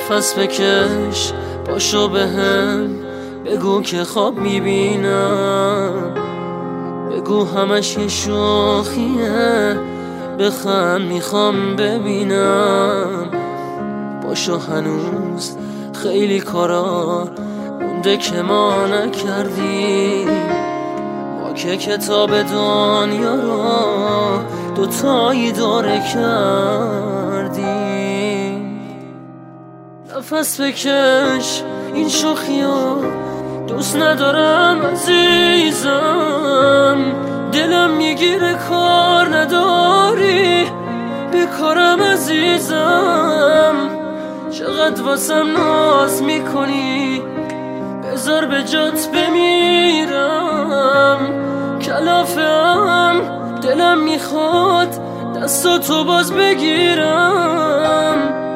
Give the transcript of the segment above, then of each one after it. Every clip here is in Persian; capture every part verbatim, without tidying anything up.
نفس بکش، پاشو بهم بگو که خواب میبینم، بگو همش یه شوخیه، بخند میخوام ببینم. باشو هنوز خیلی کارا مونده که ما نکردیم، ما که کتاب دنیا رو دوتایی داره کردیم. نفس بکش، این شوخیو دوست ندارم عزیزم، دلم میگیره کار نداری به کارم عزیزم. چقدر واسم ناز میکنی، بذار به جات بمیرم. کلافم دلم میخواد دستاتو باز بگیرم.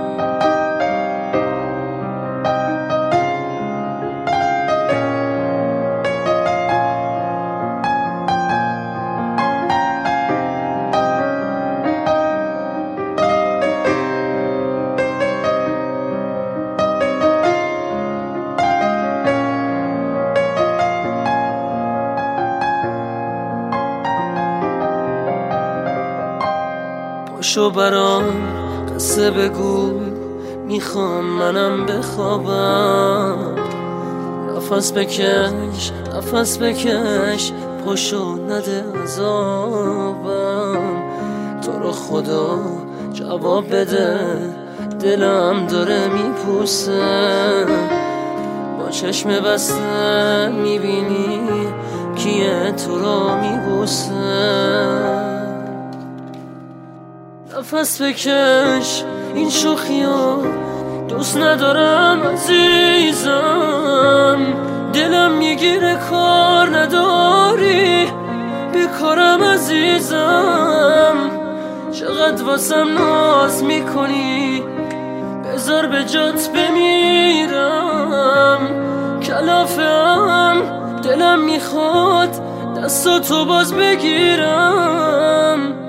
پاشو برام قصه بگو، میخوام منم بخوابم. نفس بکش، نفس بکش، پاشو نده عذابم. تو رو خدا جواب بده، دلم داره میپوسه. با چشم بسته میبینی کیه تو رو میبوسه. نفس بکش، این شوخیو دوست ندارم عزیزم، دلم میگیره کار نداری به کارم عزیزم. چقدر واسم ناز میکنی، بذار به جات بمیرم. کلافم دلم میخواد دستاتو باز بگیرم.